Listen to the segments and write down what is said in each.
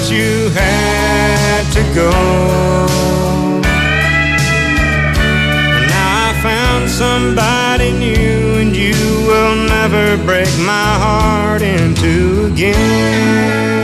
but you had to go. And now I found somebody new, and you will never break my heart in two again.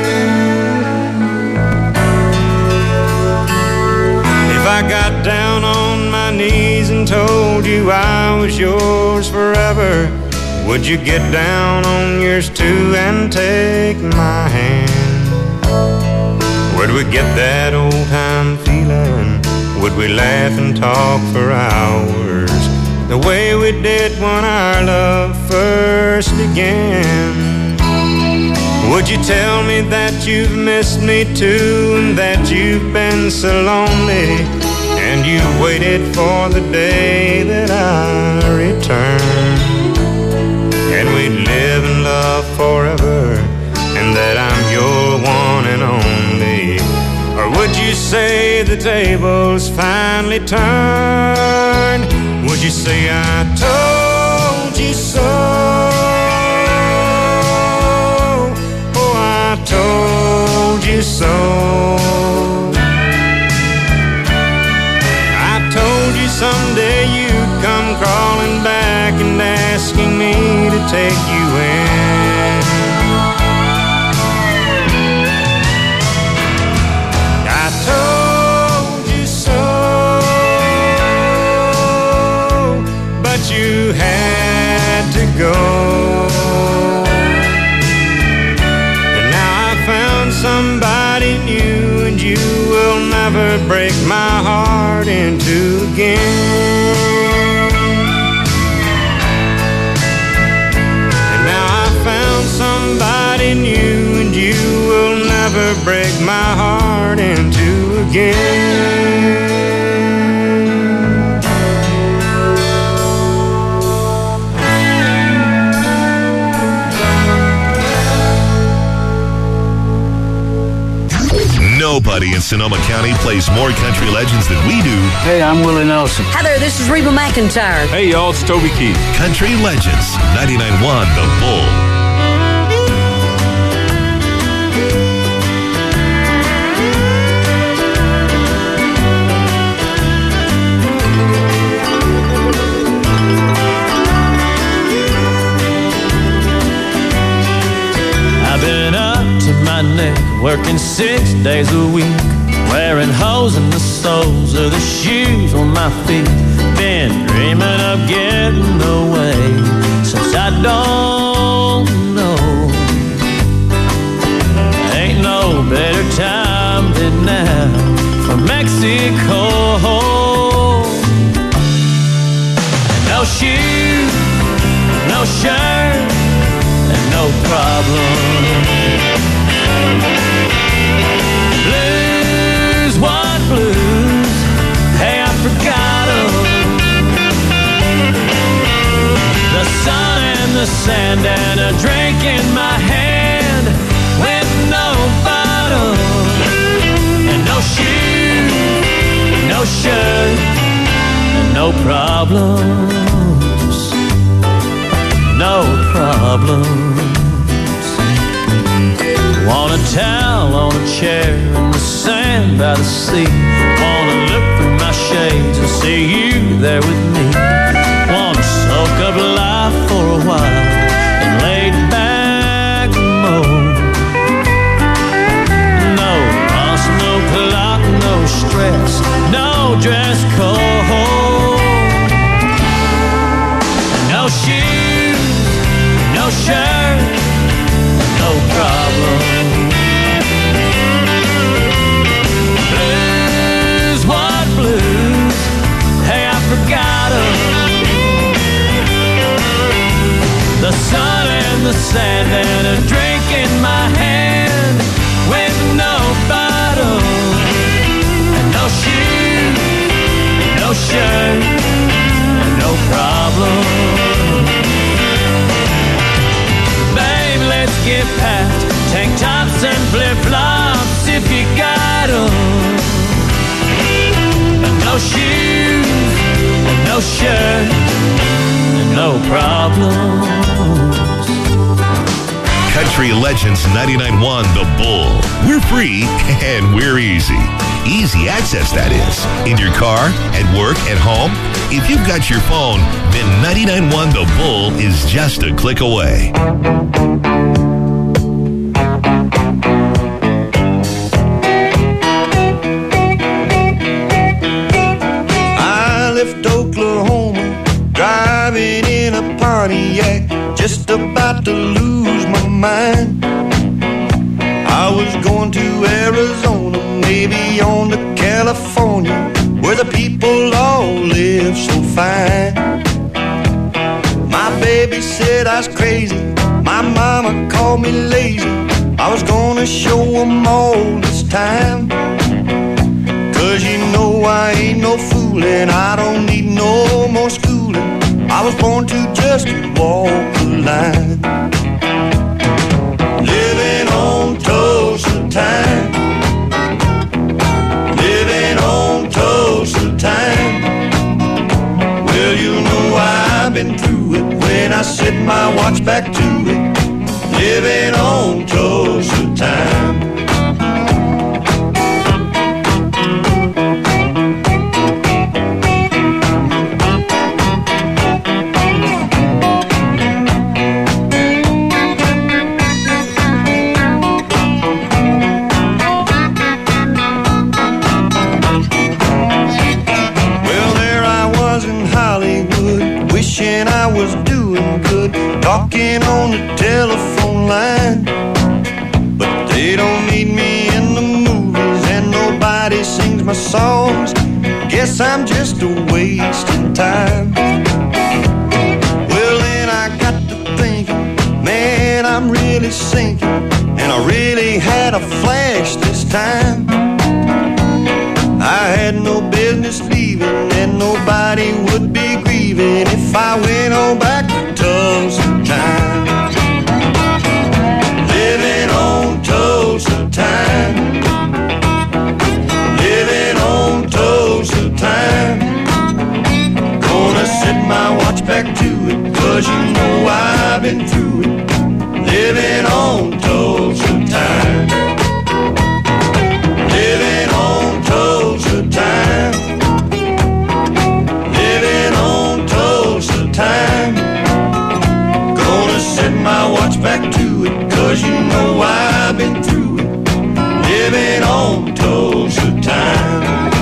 If I got down on my knees and told you I was yours forever, would you get down on yours too and take my hand? Would we get that old-time feeling? Would we laugh and talk for hours, the way we did when our love first began? Would you tell me that you've missed me too, and that you've been so lonely, and you waited for the day that I return, and we'd live and love forever, and that I'm your one and only? Or would you say the tables finally turned? Would you say I told you so? Oh, I told you so. I told you someday you'd come crawling back and asking me to take you in. I told you so, but you had to go. And now I found somebody new, and you will never break my heart in two again. And now I found somebody new, and you will never break my heart in two again. Nobody in Sonoma County plays more country legends than we do. Hey, I'm Willie Nelson. Hi there, this is Reba McEntire. Hey, y'all, it's Toby Keith. Country Legends, 99.1 The Bull. I've been up to my neck, working 6 days a week, wearing holes in the soles of the shoes on my feet. Been dreaming of getting away since I don't know. Ain't no better time than now for Mexico. And no shoes, no shirt, and no problem. Blues, what blues? Hey, I forgot 'em. The sun and the sand and a drink in my hand with no bottle. And no shoes, no shirt, and no problems. No problems. Want a towel on a chair in the sand by the sea. Wanna look through my shades and see you there with me. Wanna soak up life for a while and lay back mode. No fuss, no clock, no stress, no dress code. No shoes, no shirt, no problem. Blues, what blues? Hey, I forgot 'em. The sun and the sand and a drink in my hand with no bottle. And no shoes, no shirt, and no problem. Babe, let's get past tank tops and flip-flops if you got 'em. And no shoes, and no shirt, and no problems. Country Legends 99.1 The Bull. We're free and we're easy. Easy access, that is. In your car, at work, at home. If you've got your phone, then 99.1 The Bull is just a click away. I left Oklahoma, driving in a Pontiac, just about to lose my mind. I was going to Arizona, maybe on to California, where the people all live so fine. My baby said I was crazy, my mama called me lazy. I was gonna show them all this time. Cause you know I ain't no foolin', I don't need no more schooling. I was born to just walk the line. Living on Tulsa time, living on Tulsa time. Well, you know I've been through it when I set my watch back to it. Living on Tulsa time. Talking on the telephone line, but they don't need me in the movies and nobody sings my songs. Guess I'm just a wasting time. Well, then I got to thinking, man, I'm really sinking, and I really had a flash this time. I had no business leaving, and nobody would be grieving if I went on back to Tulsa time. Living on Tulsa time. Living on Tulsa time. Gonna set my watch back to it, cause you know I've been through it. Living on Tulsa time. Living on Tulsa time. Living on Tulsa time. Gonna set my watch back to it, cause you know I've been through it. Living on Tulsa time.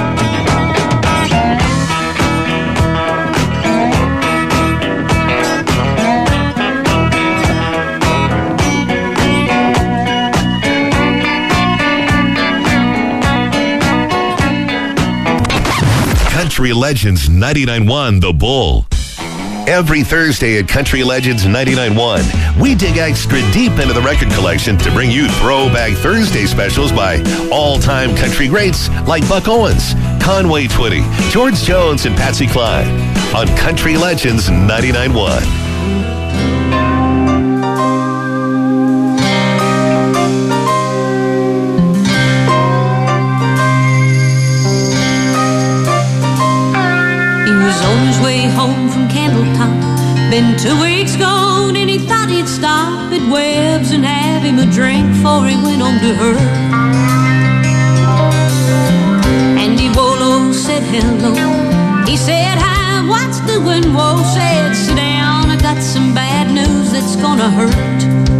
Country Legends 99.1 The Bull. Every Thursday at Country Legends 99.1, we dig extra deep into the record collection to bring you Throwback Thursday specials by all-time country greats like Buck Owens, Conway Twitty, George Jones, and Patsy Cline on Country Legends 99.1. Been 2 weeks gone and he thought he'd stop at Webb's and have him a drink before he went on to her. Andy Wolo said hello. He said hi, what's doing? Whoa, said sit down, I got some bad news that's gonna hurt.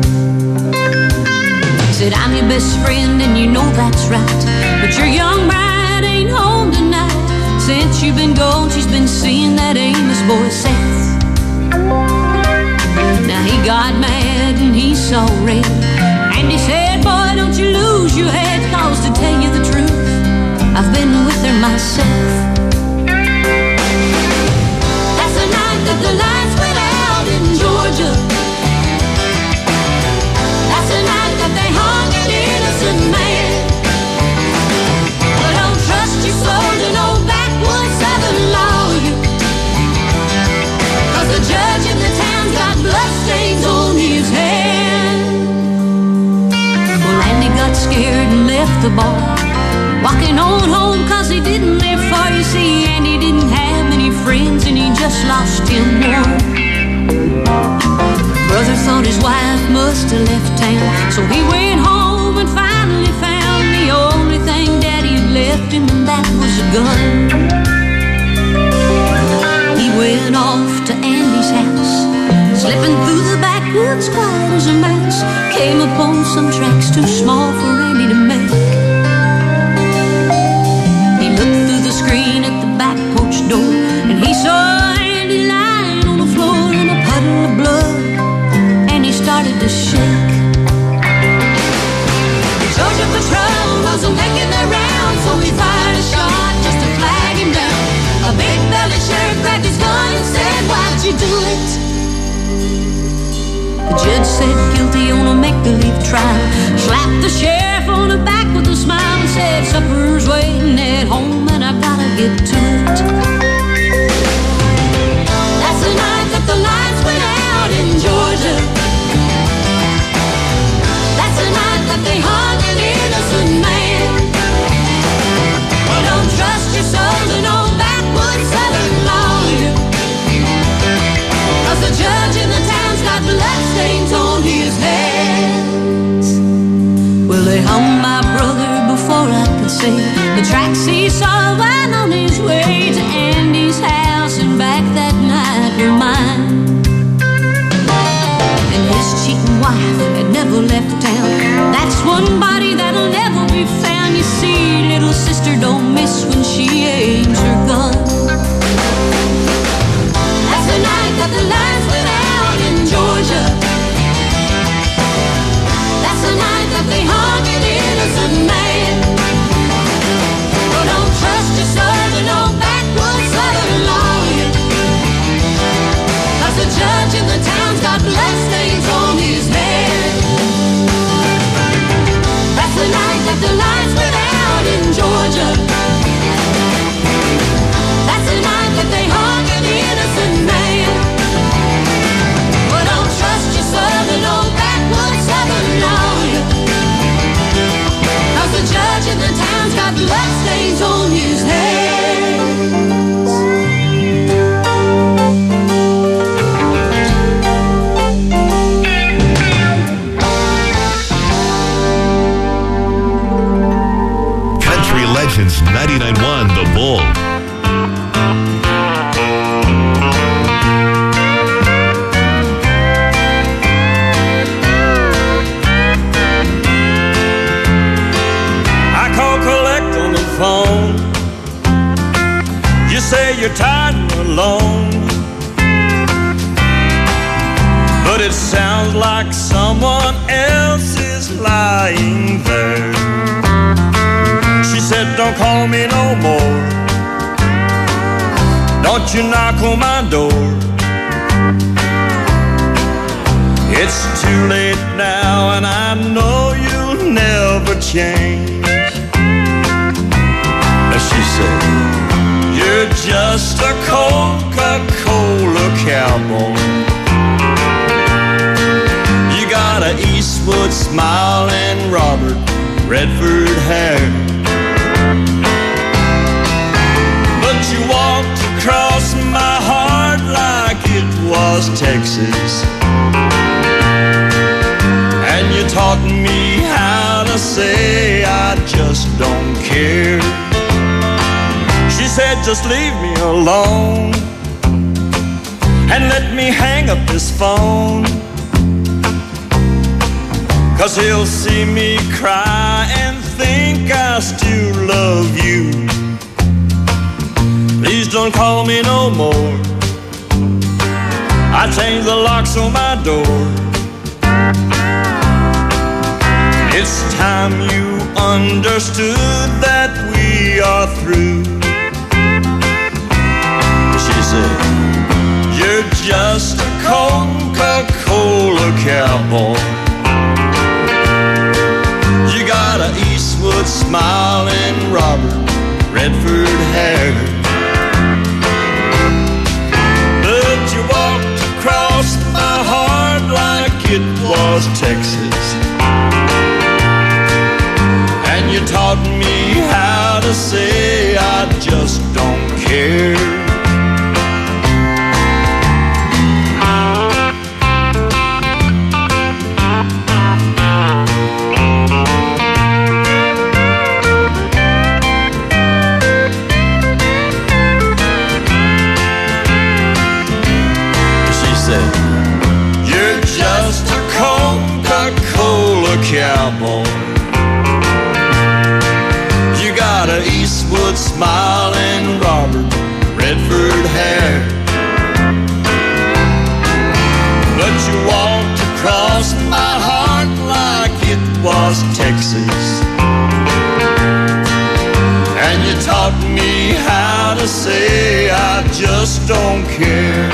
Said I'm your best friend and you know that's right, but your young bride ain't home tonight. Since you've been gone, she's been seeing that Amos boy Seth. Now he got mad and he saw red, and he said, boy, don't you lose your head, cause to tell you the truth, I've been with her myself. That's the night that the lights went out in Georgia. That's the night that they hung an innocent man. But don't trust your soul to no backwoods Southern lawyer, cause the judge in the town's got bloodstains on his hand. Well, Andy got scared and left the bar, walking on home cause he didn't live far. You see, Andy didn't have many friends and he just lost him one. Brother thought his wife must have left town, so he went home and finally found the only thing Daddy had left him, and that was a gun. He went off to Andy's house, slipping through the backwoods quiet as a mouse. Came upon some tracks too small for Andy to make. He looked through the screen at the back porch door, and he saw Andy lying on the floor in a puddle of blood, and he started to shake. The Georgia Patrol wasn't making their rounds, so he fired a shot just to flag him down. A big-bellied sheriff grabbed his gun and said, "Why'd you do it?" The judge said guilty on a make-believe trial, slapped the sheriff on the back with a smile and said, "Supper's waiting at home and I gotta get to it." That's the night that the lights went out in Georgia. That's the night that they hung an innocent man. Well, don't trust your soul to no backwoods southern lawyer, 'cause the judge in the town's got bloodstains on his hands. Well, they hung my brother before I could say the tracks he saw while on his way to Andy's house and back that night were mine. And his cheating wife had never left town. That's one body that'll never be found. You see, little sister don't miss when she aims her gun. That's the night that the lights went out in Georgia. That's the night that they hung an innocent man. Well, don't trust your soul to no backwoods southern lawyer, 'cause the judge in the town's got bloodstains on his hands. That's the night that the lights went out in Georgia. That's the night that they hung an innocent man. Well, don't trust your soul to no backwoods southern lawyer, 'cause the judge in the town's got bloodstains on his hands. Country Legends 99.1 The Bull. I call collect on the phone. You say you're tired and alone, but it sounds like someone else is lying there. She said, "Don't call me no more. Don't you knock on my door. It's too late now and I know you'll never change." And she said, "You're just a Coca-Cola cowboy. You got a Eastwood smile and Robert Redford hair, but you walked across my heart like it was Texas, and you taught me how to say I just don't care." She said, "Just leave me alone and let me hang up this phone, 'cause he'll see me cry and think I still love you. Please don't call me no more. I changed the locks on my door. It's time you understood that we are through." She said, "You're just a Coca-Cola cowboy. You got a Eastwood smile and Robert Redford hair, but you walked across my heart like it was Texas, and you taught me how to say I just don't care." cowboy. You got a Eastwood smile and Robert Redford hair, but you walked across my heart like it was Texas. And you taught me how to say I just don't care.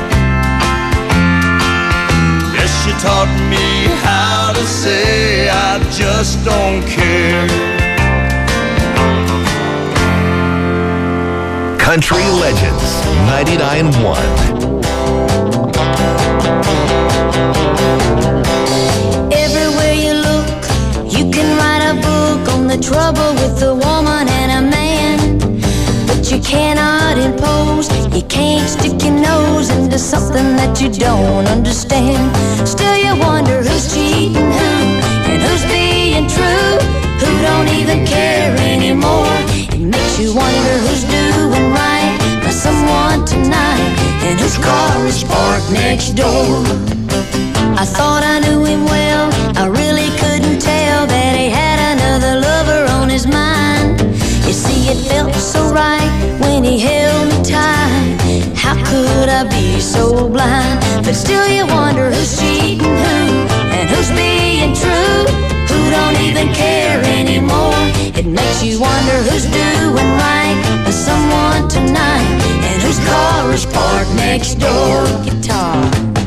Yes, you taught me how to say I just don't care. Country Legends 99.1. Everywhere you look, you can write a book on the trouble with a woman and a man, but you cannot impose, you can't stick your nose into something that you don't understand. Still you wonder who's cheating who, and who's being true, who don't even care anymore. It makes you wonder who's doing right by someone tonight, and whose car is parked next door. I thought I knew him well, I really couldn't tell that he had another lover on his mind. You see, it felt so right when he held me tight. How could I be so blind? But still you wonder who's cheating who, and who's being true, who don't even care anymore. It makes you wonder who's doing right by someone tonight, and whose car is parked next door. Guitar.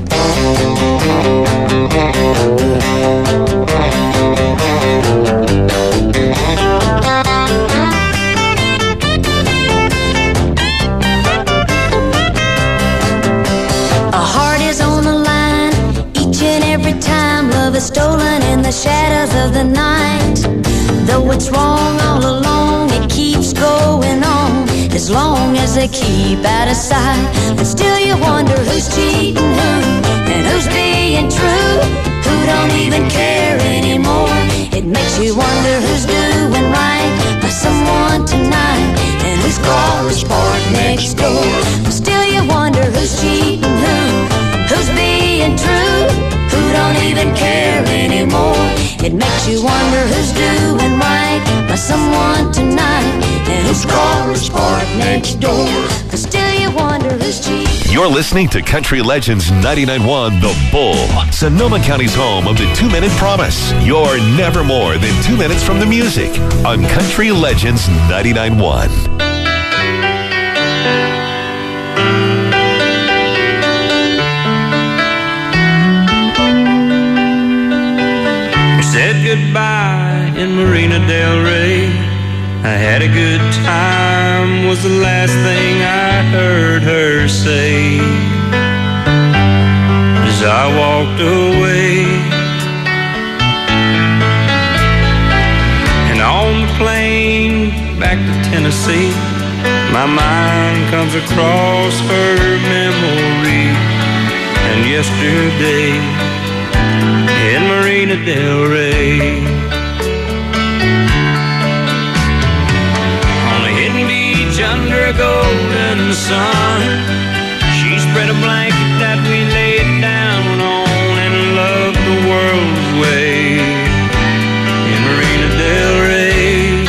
A heart is on the line each and every time love is stolen in the shadows of the night. Though it's wrong all along, it keeps going on as long as they keep out of sight. But still you wonder who's cheating who, and who's being true, who don't even care anymore. It makes you wonder who's doing right by someone tonight, and whose car is parked next door. But still you wonder who's cheating who, who's being true, who don't even care anymore. It makes you wonder who's doing right by someone tonight, and whose car is parked next door. But still you wonder who's cheating. You're listening to Country Legends 99.1 The Bull, Sonoma County's home of the 2-Minute Promise. You're never more than 2 minutes from the music on Country Legends 99.1. Said goodbye in Marina Del Rey. I had a good time was the last thing I heard her say as I walked away. And on the plane back to Tennessee, my mind comes across her memory and yesterday in Marina Del Rey. On a hidden beach under a golden sun, she spread a blanket that we laid down on and loved the world's way in Marina Del Rey.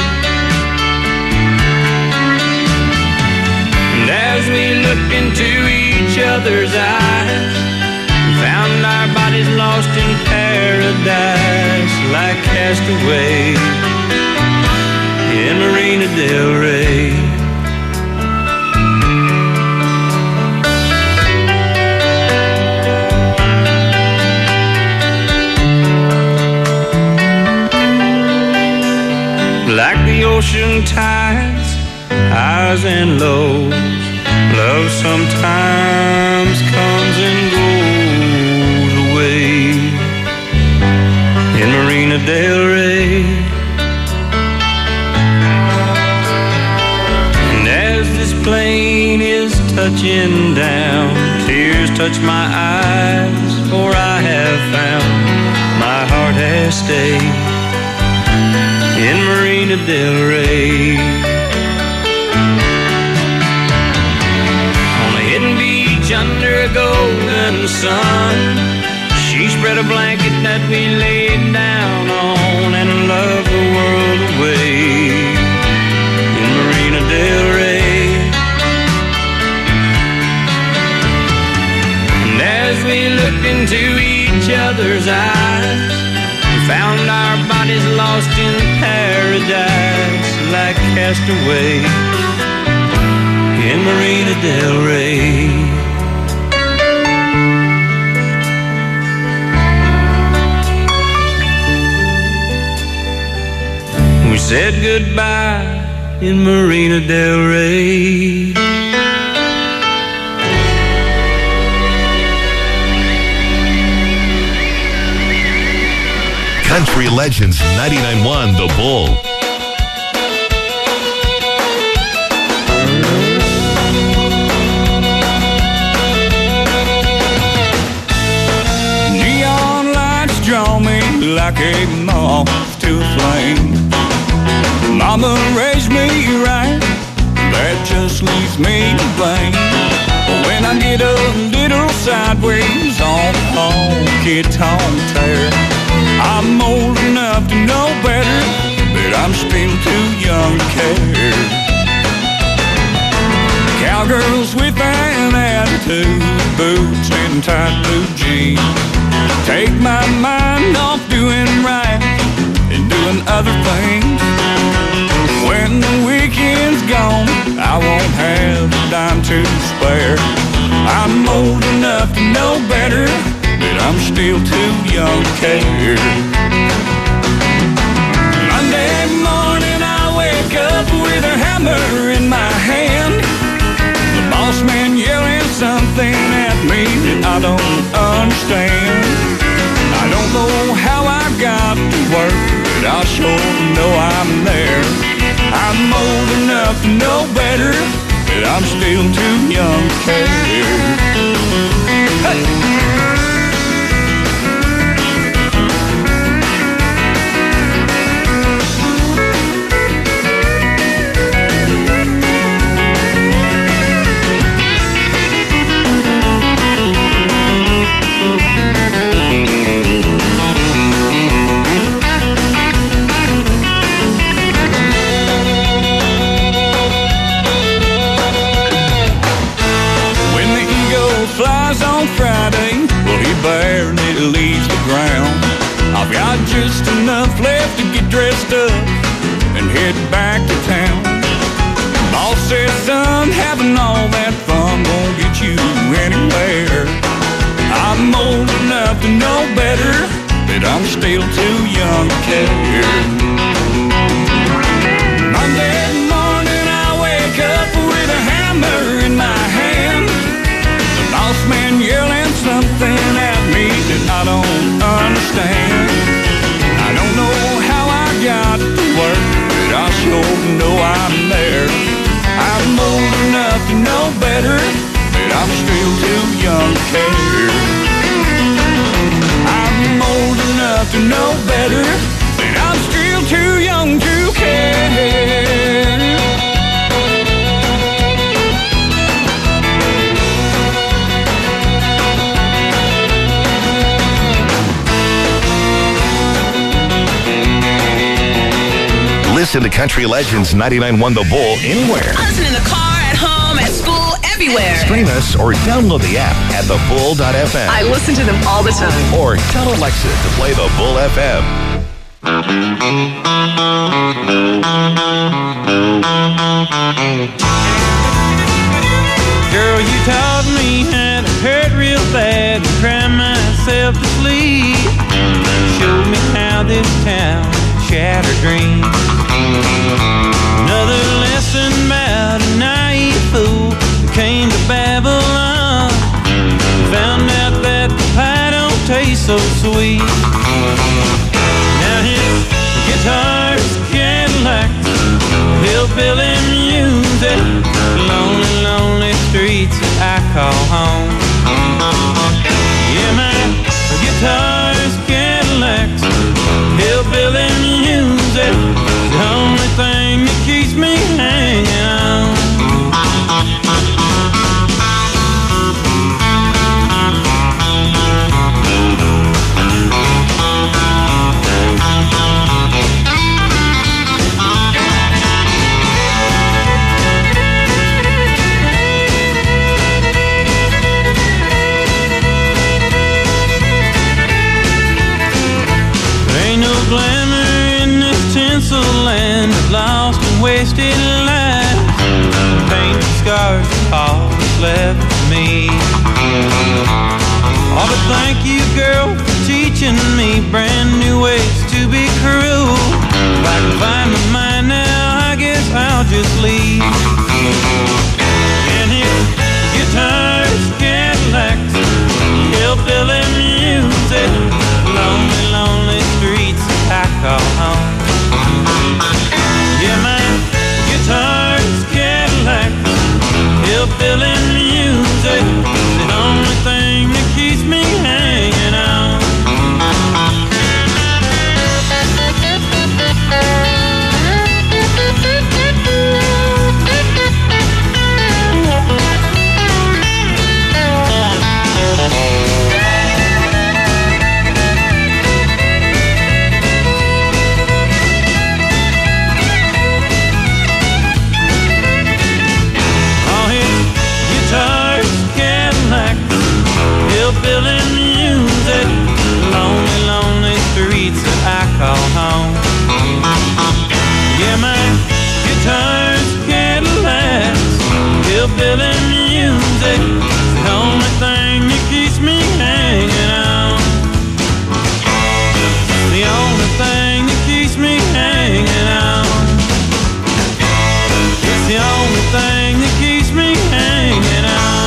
And as we looked into each other's eyes, found our bodies lost in paradise like castaways in Marina Del Rey. Like the ocean tides, highs and lows, love sometimes comes and goes away in Marina Del Rey. And as this plane is touching down, tears touch my eyes, for I have found my heart has stayed in Marina Del Rey. On a hidden beach under a golden sun, she spread a blanket that we laid down on bodies lost in paradise like castaway in Marina del Rey. We said goodbye in Marina del Rey. Country Legends 99.1 The Bull. Neon lights draw me like a moth to a flame. Mama raised me right, that just leaves me plain. When I get a little sideways on honky-tonk tear, I'm old enough to know better, but I'm still too young to care. Cowgirls with an attitude, boots and tight blue jeans, take my mind off doing right and doing other things. When the weekend's gone, I won't have a dime to spare. I'm old enough to know better, but I'm still too young to care. Monday morning I wake up with a hammer in my hand, the boss man yelling something at me that I don't understand. I don't know how I got to work, but I sure know I'm there. I'm old enough to know better, but I'm still too young to care. Hey! On Friday, well, he barely leaves the ground. I've got just enough left to get dressed up and head back to town. Boss says, son, having all that fun won't get you anywhere. I'm old enough to know better, but I'm still too young to care. Monday morning I wake up with a hammer in my hand, boss man yelling something at me that I don't understand. I don't know how I got to work, but I sure know I'm there. I'm old enough to know better, but I'm still too young to care. I'm old enough to know better, but I'm still too young to care. Listen to Country Legends 99.1 The Bull anywhere. Listen in the car, at home, at school, everywhere. Stream us or download the app at thebull.fm. I listen to them all the time. Or tell Alexa to play The Bull FM. Girl, you taught me how to hurt real bad and cry myself to sleep. Showed me how this town shattered dreams. Another lesson about a naive fool that came to Babylon. Found out that the pie don't taste so sweet. Now his guitar's Cadillac, hillbilly music, lonely, lonely streets that I call home. Yeah, my guitar's Cadillacs, hillbilly music, the only thing that keeps me hanging on. Ain't no glamour land of lost and wasted lives. Pain and scars all that's left for me. Oh, but thank you, girl, for teaching me brand new ways to be cruel. If I can find my mind now, I guess I'll just leave. And if guitars, Cadillacs, hillbilly music, lonely, lonely streets I call home. Yeah, my guitars, Cadillacs, hillbilly music, the only thing that keeps me hanging on. Hillbilly music, lonely, lonely streets that I call home. Yeah, my guitars, Cadillacs, hillbilly music, the only thing that keeps me hanging on. The only thing that keeps me hanging on. It's the only thing that keeps me hanging on.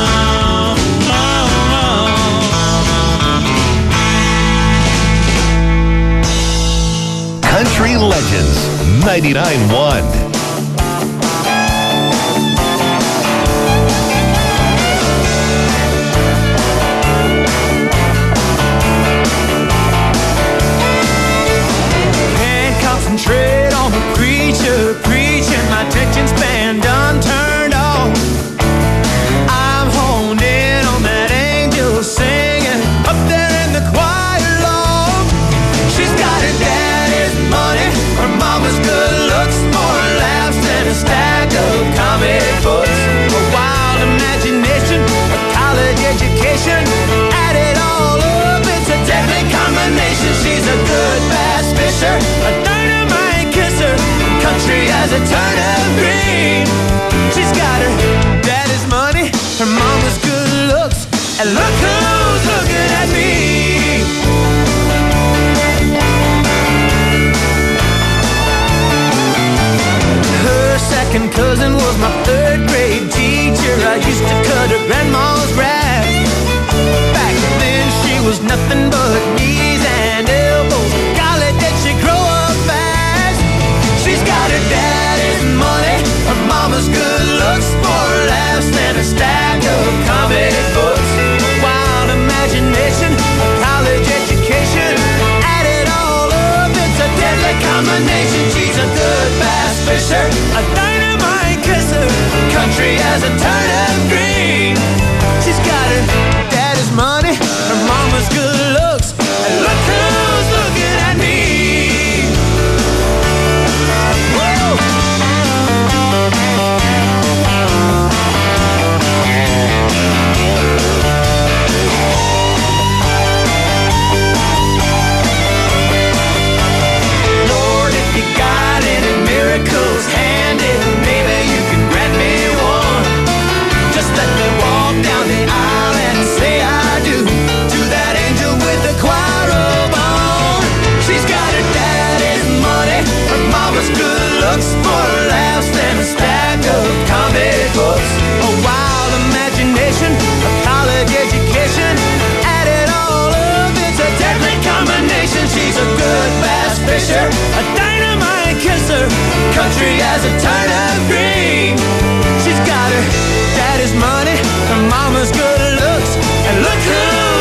Country Legends 99.1. Concentrate on the preacher preaching, my attention span done turned off. I'm honed in on that angel singing up there in the choir loft. She's got her daddy's money, her mama's good looks, more laughs than a stack of comic books. A wild imagination, a college education, add it all up, it's a deadly combination. She's a good bass fisher, a country as a turnip green. She's got her daddy's money, her mama's good looks, and look who's looking at me. Her second cousin was my third grade teacher. I used to cut her grandma's grass. Back then she was nothing but knees and elbows. Golly, did she grow up fast. She's got her daddy's money, her mama's good looks, more laughs than a stack of comic books. A wild imagination, a college education, add it all up, it's a deadly combination. She's a good bass fisher, a dynamite kisser, country as a turnip green. She's got her daddy's money, her mama's good looks, and look who's looking at me. Lord, if you got any miracles handy, maybe you can grant me one. Just let me walk down the aisle and say I do to that angel with the choir robe on. She's got her daddy's money, her mama's good looks, more laughs than a stack of comic books. A wild imagination, a college education, add it all up, it's a deadly combination. She's a good bass fisher, a dynamite kisser, country as a turnip green. She's got her daddy's money, her mama's good looks, and look who